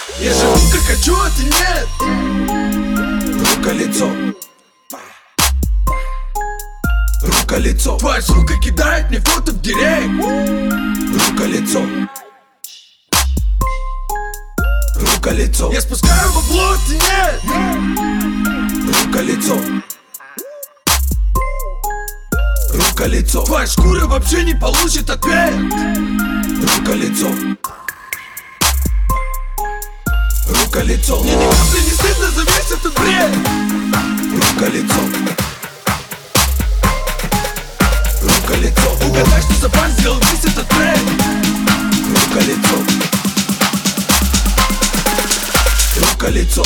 Я живу как хочу, а ты нет. Рука-лицо. Рука-лицо. Твоя сука кидает мне фото в директ. Рука-лицо. Рука-лицо. Я спускаю бабло, а ты нет. Рука-лицо. Рука-лицо. Твоя шкура вообще не получит ответ. Рука-лицо. Рука-лицо. Мне ни капли не стыдно за весь этот бред. Рука-лицо. Рука-лицо. Угадай, что за пан сделал весь этот трек. Рука-лицо. Рука-лицо.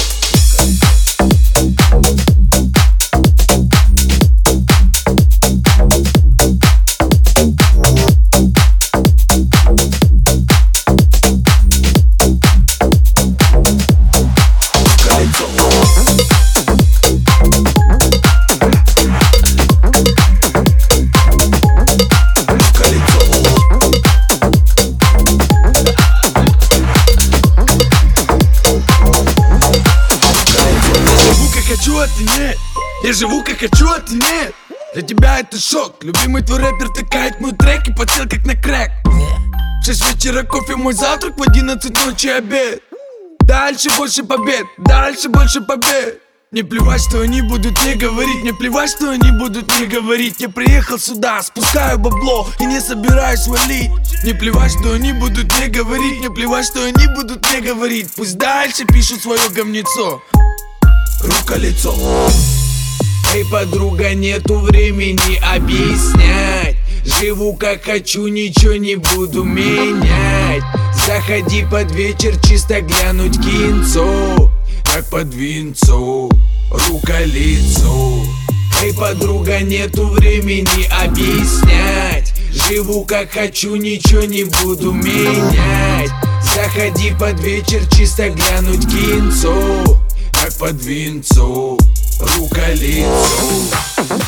Я живу как хочу, а ты нет. Для тебя это шок. Любимый твой рэпер тыкает мой трек и подсел как на крэк. В 6 вечера кофе мой завтрак, в 11 ночи обед. Дальше больше побед, дальше больше побед. Не плевать, что они будут мне говорить. Не плевать, что они будут мне говорить. Я приехал сюда, спускаю бабло и не собираюсь валить. Не плевать, что они будут мне говорить. Не плевать, что они будут мне говорить. Пусть дальше пишут свое говнецо. Рука-лицо. Эй, подруга, нету времени объяснять. Живу как хочу, ничего не буду менять. Заходи под вечер, чисто глянуть кинцо. Как под винцо, рука-лицо. Эй, подруга, нету времени объяснять. Живу как хочу, ничего не буду менять. Заходи под вечер, чисто глянуть кинцо. Как под винцо, рука-лицо.